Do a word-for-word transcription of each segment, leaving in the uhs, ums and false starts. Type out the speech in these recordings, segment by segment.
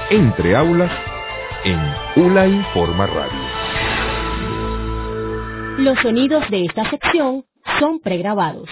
Entre Aulas en ULA Informa Radio. Los sonidos de esta sección son pregrabados.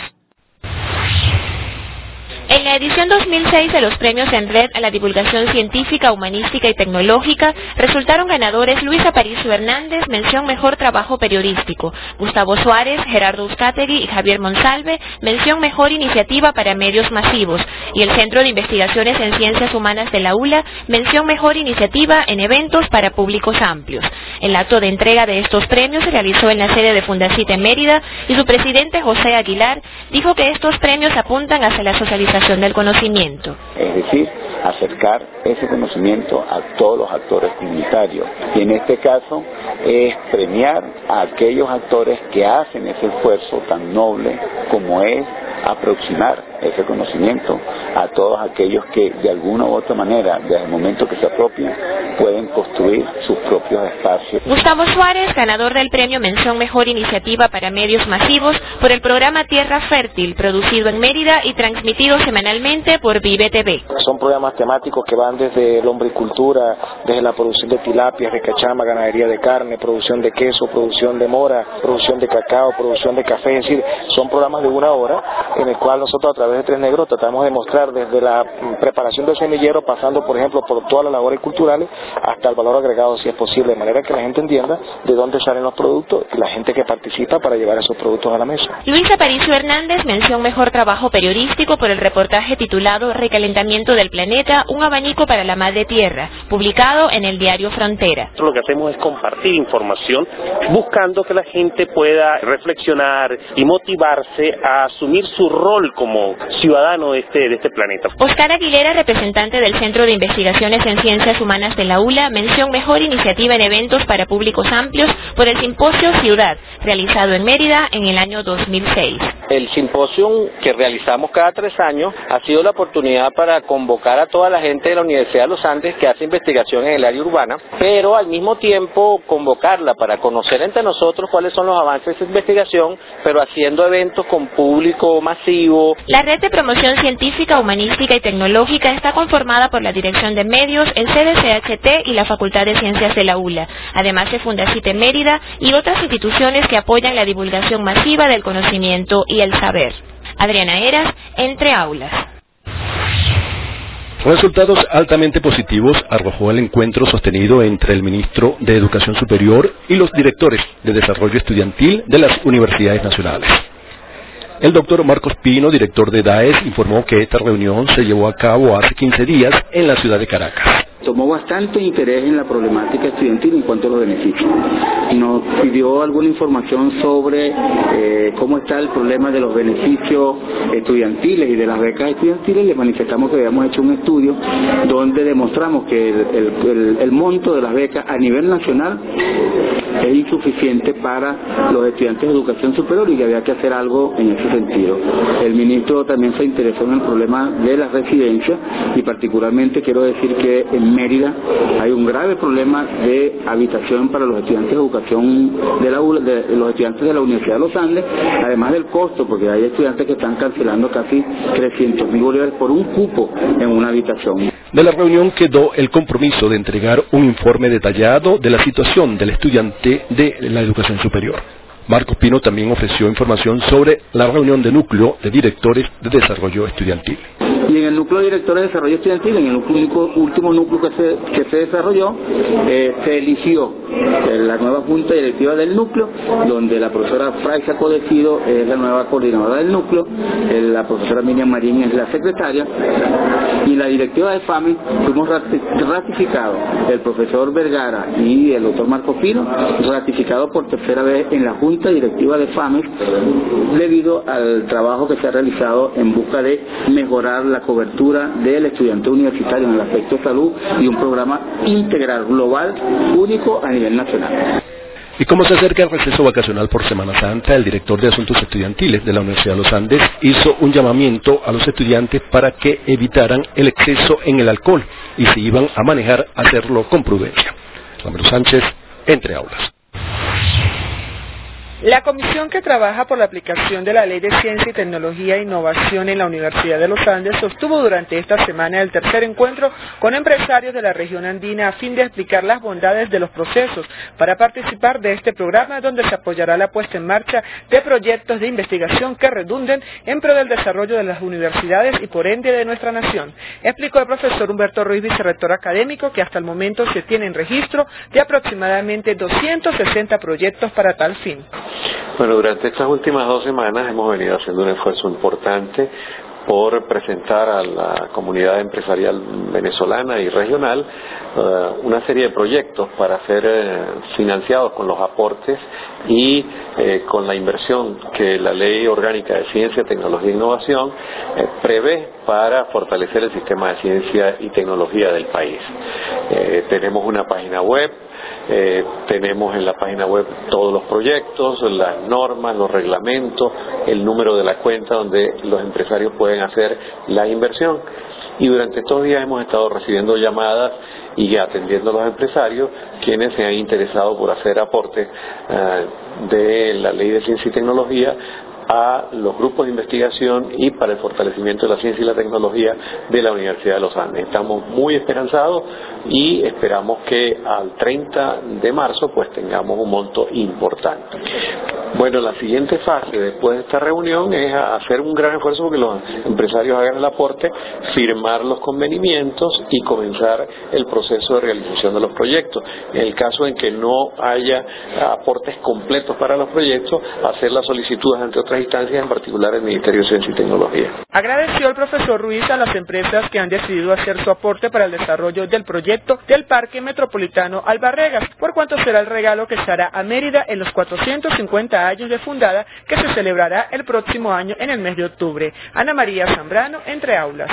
En la edición dos mil seis de los premios en red a la divulgación científica, humanística y tecnológica, resultaron ganadores Luis Aparicio Hernández, mención Mejor Trabajo Periodístico; Gustavo Suárez, Gerardo Uzcategui y Javier Monsalve, mención Mejor Iniciativa para Medios Masivos; y el Centro de Investigaciones en Ciencias Humanas de la ULA, mención Mejor Iniciativa en Eventos para Públicos Amplios. El acto de entrega de estos premios se realizó en la sede de Fundacit en Mérida, y su presidente, José Aguilar, dijo que estos premios apuntan hacia la socialización del conocimiento. Es decir, acercar ese conocimiento a todos los actores comunitarios. Y en este caso es premiar a aquellos actores que hacen ese esfuerzo tan noble como es aproximar ese conocimiento a todos aquellos que de alguna u otra manera, desde el momento que se apropian, pueden construir sus propios espacios. Gustavo Suárez, ganador del premio Mención Mejor Iniciativa para Medios Masivos por el programa Tierra Fértil, producido en Mérida y transmitido semanalmente por Vive T V. Son programas temáticos que van desde la hombricultura, desde la producción de tilapias, de cachama, ganadería de carne, producción de queso, producción de mora, producción de cacao, producción de café, es decir, son programas de una hora en el cual nosotros a través de Tres Negros tratamos de mostrar desde la preparación del semillero, pasando por ejemplo por todas las labores culturales, hasta el valor agregado si es posible, de manera que la gente entienda de dónde salen los productos y la gente que participa para llevar esos productos a la mesa. Luis Aparicio Hernández, mención Mejor Trabajo Periodístico por el reportaje titulado Recalentamiento del Planeta, un abanico para la Madre Tierra, publicado en el diario Frontera. Lo que hacemos es compartir información, buscando que la gente pueda reflexionar y motivarse a asumir su rol como ciudadano de este, de este planeta. Oscar Aguilera, representante del Centro de Investigaciones en Ciencias Humanas de la ULA, mención Mejor Iniciativa en Eventos para Públicos Amplios por el Simposio Ciudad, realizado en Mérida en el año dos mil seis. El simposio que realizamos cada tres años ha sido la oportunidad para convocar a toda la gente de la Universidad de los Andes que hace investigación en el área urbana, pero al mismo tiempo convocarla para conocer entre nosotros cuáles son los avances de esa investigación, pero haciendo eventos con público masivo. La red de promoción científica, humanística y tecnológica está conformada por la Dirección de Medios, el C D C H T y la Facultad de Ciencias de la ULA, además de Fundacit en Mérida y otras instituciones que apoyan la divulgación masiva del conocimiento y el saber. Adriana Heras, Entre Aulas. Resultados altamente positivos arrojó el encuentro sostenido entre el ministro de Educación Superior y los directores de Desarrollo Estudiantil de las universidades nacionales. El doctor Marcos Pino, director de DAES, informó que esta reunión se llevó a cabo hace quince días en la ciudad de Caracas. Tomó bastante interés en la problemática estudiantil en cuanto a los beneficios. Nos pidió alguna información sobre eh, cómo está el problema de los beneficios estudiantiles y de las becas estudiantiles. Le manifestamos que habíamos hecho un estudio donde demostramos que el, el, el, el monto de las becas a nivel nacional es insuficiente para los estudiantes de educación superior y que había que hacer algo en ese sentido. El ministro también se interesó en el problema de las residencias y particularmente quiero decir que en Mérida hay un grave problema de habitación para los estudiantes de educación de, la, de los estudiantes de la Universidad de los Andes, además del costo, porque hay estudiantes que están cancelando casi trescientos mil bolívares por un cupo en una habitación. De la reunión quedó el compromiso de entregar un informe detallado de la situación del estudiante de la educación superior. Marcos Pino también ofreció información sobre la reunión de núcleo de directores de desarrollo estudiantil. Y en el núcleo de directores de desarrollo estudiantil, en el único, último núcleo que se, que se desarrolló, eh, se eligió eh, la nueva junta directiva del núcleo, donde la profesora Fraisa Codecido es la nueva coordinadora del núcleo, eh, la profesora Miriam Marín es la secretaria, y la directiva de FAME fuimos ratificados, el profesor Vergara y el doctor Marcos Pino, ratificados por tercera vez en la junta directiva de FAME, debido al trabajo que se ha realizado en busca de mejorar la cobertura del estudiante universitario en el aspecto de salud y un programa integral global único a nivel nacional. Y como se acerca el receso vacacional por Semana Santa, el director de Asuntos Estudiantiles de la Universidad de los Andes hizo un llamamiento a los estudiantes para que evitaran el exceso en el alcohol y si iban a manejar, hacerlo con prudencia. Ramiro Sánchez, Entre Aulas. La comisión que trabaja por la aplicación de la Ley de Ciencia y Tecnología e Innovación en la Universidad de los Andes sostuvo durante esta semana el tercer encuentro con empresarios de la región andina a fin de explicar las bondades de los procesos para participar de este programa, donde se apoyará la puesta en marcha de proyectos de investigación que redunden en pro del desarrollo de las universidades y por ende de nuestra nación. Explicó el profesor Humberto Ruiz, vicerrector académico, que hasta el momento se tiene en registro de aproximadamente doscientos sesenta proyectos para tal fin. Bueno, durante estas últimas dos semanas hemos venido haciendo un esfuerzo importante por presentar a la comunidad empresarial venezolana y regional uh, una serie de proyectos para ser uh, financiados con los aportes y eh, con la inversión que la Ley Orgánica de Ciencia, Tecnología e Innovación eh, prevé para fortalecer el sistema de ciencia y tecnología del país. Eh, tenemos una página web. Eh, tenemos en la página web todos los proyectos, las normas, los reglamentos, el número de la cuenta donde los empresarios pueden hacer la inversión. Y durante estos días hemos estado recibiendo llamadas y atendiendo a los empresarios quienes se han interesado por hacer aportes uh, de la Ley de Ciencia y Tecnología a los grupos de investigación y para el fortalecimiento de la ciencia y la tecnología de la Universidad de los Andes. Estamos muy esperanzados y esperamos que al treinta de marzo pues tengamos un monto importante. Bueno, la siguiente fase después de esta reunión es hacer un gran esfuerzo porque los empresarios hagan el aporte, firmar los convenimientos y comenzar el proceso de realización de los proyectos. En el caso en que no haya aportes completos para los proyectos, hacer las solicitudes ante otras instancias, en particular el Ministerio de Ciencia y Tecnología. Agradeció el profesor Ruiz a las empresas que han decidido hacer su aporte para el desarrollo del proyecto del Parque Metropolitano Albarregas, por cuanto será el regalo que se hará a Mérida en los cuatrocientos cincuenta años de fundada, que se celebrará el próximo año en el mes de octubre. Ana María Zambrano, Entre Aulas.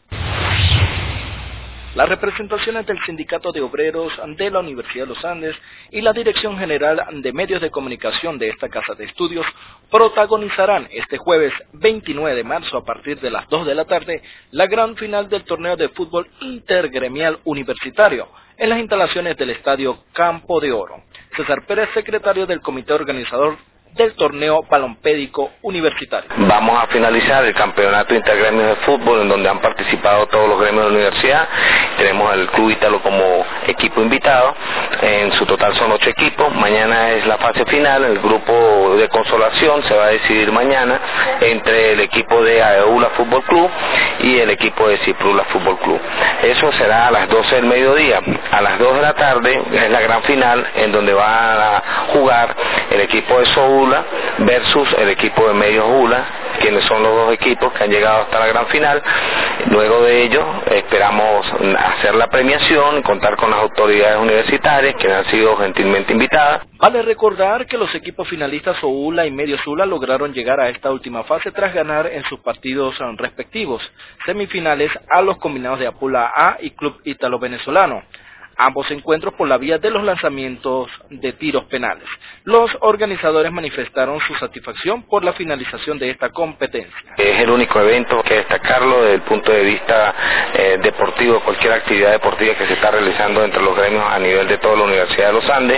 Las representaciones del Sindicato de Obreros de la Universidad de los Andes y la Dirección General de Medios de Comunicación de esta Casa de Estudios protagonizarán este jueves veintinueve de marzo a partir de las dos de la tarde la gran final del torneo de fútbol intergremial universitario en las instalaciones del Estadio Campo de Oro. César Pérez, secretario del comité organizador del torneo balompédico universitario. Vamos a finalizar el campeonato intergremios de fútbol en donde han participado todos los gremios de la universidad. Tenemos al Club Ítalo como equipo invitado. En su total son ocho equipos. Mañana es la fase final. El grupo de consolación se va a decidir mañana entre el equipo de Aeula Fútbol Club y el equipo de Ciprula Fútbol Club. Eso será a las doce del mediodía. A las dos de la tarde es la gran final en donde van a jugar el equipo de Soul versus el equipo de Medios Ula, quienes son los dos equipos que han llegado hasta la gran final. Luego de ello esperamos hacer la premiación, contar con las autoridades universitarias que han sido gentilmente invitadas. Vale recordar que los equipos finalistas Oula y Medios Ula lograron llegar a esta última fase tras ganar en sus partidos respectivos semifinales a los combinados de Apula A y Club Ítalo Venezolano. Ambos encuentros por la vía de los lanzamientos de tiros penales. Los organizadores manifestaron su satisfacción por la finalización de esta competencia. Es el único evento que destacarlo desde el punto de vista eh, deportivo, cualquier actividad deportiva que se está realizando entre los gremios a nivel de toda la Universidad de los Andes,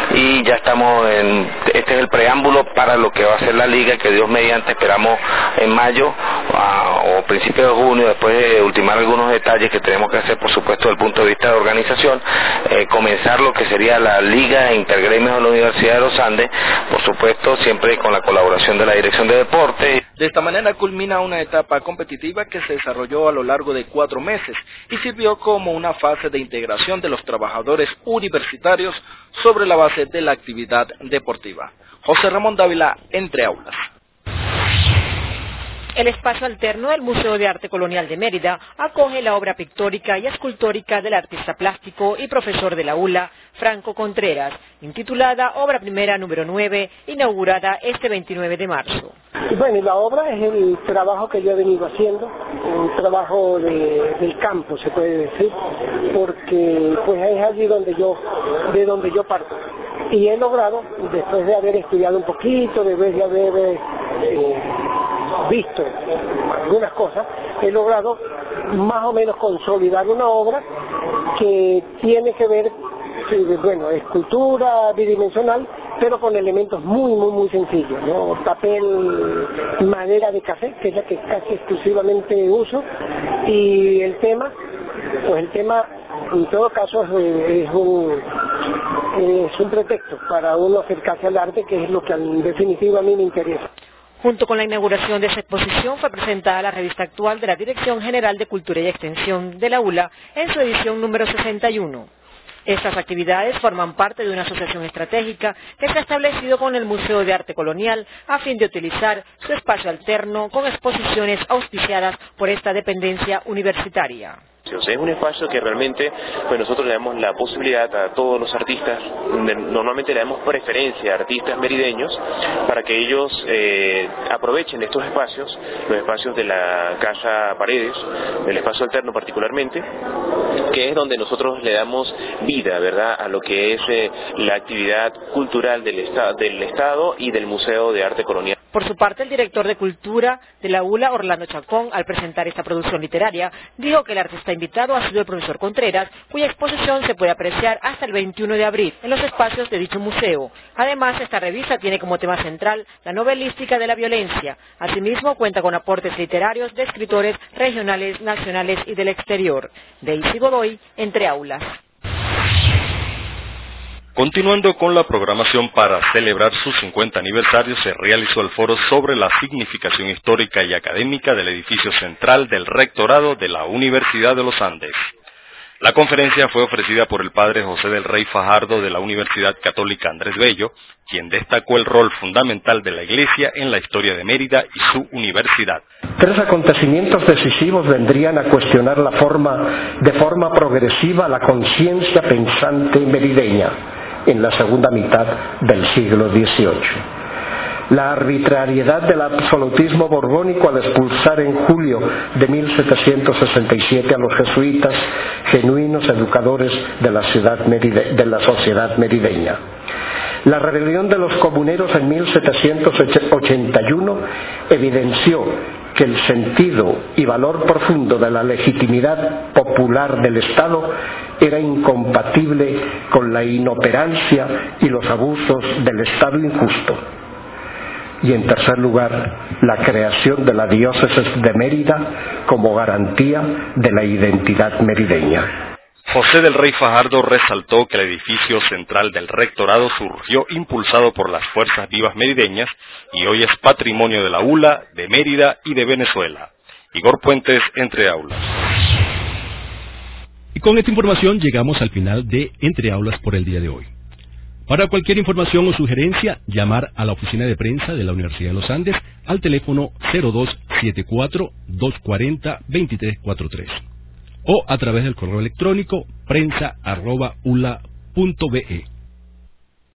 y ya estamos en, este es el preámbulo para lo que va a ser la liga, que Dios mediante esperamos en mayo a, o principios de junio, después de ultimar algunos detalles que tenemos que hacer, por supuesto, desde el punto de vista de organización. Eh, comenzar lo que sería la Liga Intergremios de la Universidad de los Andes, por supuesto siempre con la colaboración de la Dirección de Deportes. De esta manera culmina una etapa competitiva que se desarrolló a lo largo de cuatro meses y sirvió como una fase de integración de los trabajadores universitarios sobre la base de la actividad deportiva. José Ramón Dávila, Entre Aulas. El espacio alterno del Museo de Arte Colonial de Mérida acoge la obra pictórica y escultórica del artista plástico y profesor de la ULA, Franco Contreras, intitulada Obra Primera número nueve, inaugurada este veintinueve de marzo. Bueno, la obra es el trabajo que yo he venido haciendo, un trabajo de, del campo, se puede decir, porque pues es allí donde yo, de donde yo parto. Y he logrado, después de haber estudiado un poquito, después de haber eh, visto algunas cosas, he logrado más o menos consolidar una obra que tiene que ver, bueno, escultura bidimensional pero con elementos muy, muy, muy sencillos, ¿no? Papel, madera de café, que es la que casi exclusivamente uso, y el tema, pues el tema en todo caso es, es, un, es un pretexto para uno acercarse al arte, que es lo que en definitiva a mí me interesa. Junto con la inauguración de esa exposición fue presentada la revista actual de la Dirección General de Cultura y Extensión de la U L A en su edición número sesenta y uno. Estas actividades forman parte de una asociación estratégica que se ha establecido con el Museo de Arte Colonial a fin de utilizar su espacio alterno con exposiciones auspiciadas por esta dependencia universitaria. O sea, es un espacio que realmente pues nosotros le damos la posibilidad a todos los artistas, normalmente le damos preferencia a artistas merideños para que ellos eh, aprovechen estos espacios, los espacios de la Casa Paredes, del espacio alterno particularmente, que es donde nosotros le damos vida, ¿verdad?, a lo que es eh, la actividad cultural del, esta del Estado y del Museo de Arte Colonial. Por su parte, el director de Cultura de la U L A, Orlando Chacón, al presentar esta producción literaria, dijo que el artista invitado ha sido el profesor Contreras, cuya exposición se puede apreciar hasta el veintiuno de abril en los espacios de dicho museo. Además, esta revista tiene como tema central la novelística de la violencia. Asimismo, cuenta con aportes literarios de escritores regionales, nacionales y del exterior. Daisy Godoy, Entre Aulas. Continuando con la programación para celebrar su cincuenta aniversario, se realizó el foro sobre la significación histórica y académica del edificio central del Rectorado de la Universidad de los Andes. La conferencia fue ofrecida por el padre José del Rey Fajardo de la Universidad Católica Andrés Bello, quien destacó el rol fundamental de la Iglesia en la historia de Mérida y su universidad. Tres acontecimientos decisivos vendrían a cuestionar la forma, de forma progresiva la conciencia pensante merideña en la segunda mitad del siglo dieciocho. La arbitrariedad del absolutismo borbónico al expulsar en julio de mil setecientos sesenta y siete a los jesuitas, genuinos educadores de la, ciudad meride, de la sociedad merideña. La rebelión de los comuneros en mil setecientos ochenta y uno evidenció que el sentido y valor profundo de la legitimidad popular del Estado era incompatible con la inoperancia y los abusos del Estado injusto. Y en tercer lugar, la creación de la diócesis de Mérida como garantía de la identidad merideña. José del Rey Fajardo resaltó que el edificio central del rectorado surgió impulsado por las fuerzas vivas merideñas y hoy es patrimonio de la U L A, de Mérida y de Venezuela. Igor Puentes, Entre Aulas. Y con esta información llegamos al final de Entre Aulas por el día de hoy. Para cualquier información o sugerencia, llamar a la oficina de prensa de la Universidad de los Andes al teléfono cero dos siete cuatro, dos cuatro cero, dos tres cuatro tres o a través del correo electrónico prensa arroba ula punto be.